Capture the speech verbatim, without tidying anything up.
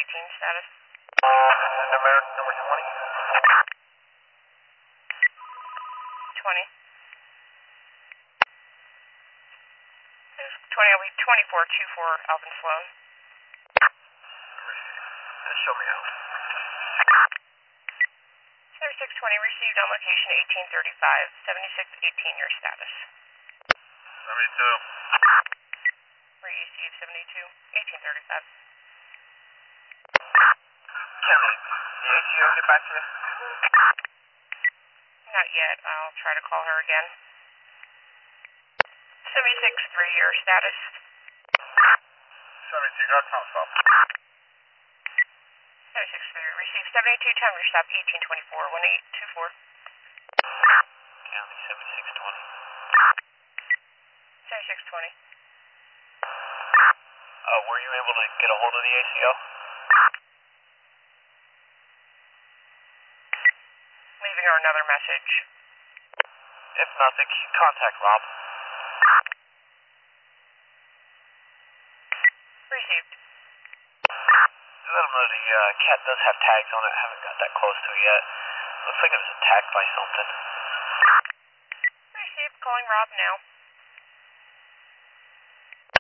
eighteen status. American number twenty. twenty. There's twenty, I'll be twenty-four two four Alvin Sloan. Uh, show me out. seventy-six twenty received on location eighteen thirty-five, seventy-six eighteen your status. seventy-two. Received seventy-two, eighteen thirty-five. Can the A C O get back to you? Not yet, I'll try to call her again. seventy-six three your status. seventy-two, got time stop. seventy-six three received seventy-two time your stop eighteen twenty-four, one eight two four. County seventy-six twenty. seventy-six twenty. Uh, were you able to get a hold of the A C O? Leaving her another message. If not, then contact Rob. Received. Let him know the uh, cat does have tags on it. I haven't got that close to it yet. Looks like it was attacked by something. Received. Calling Rob now.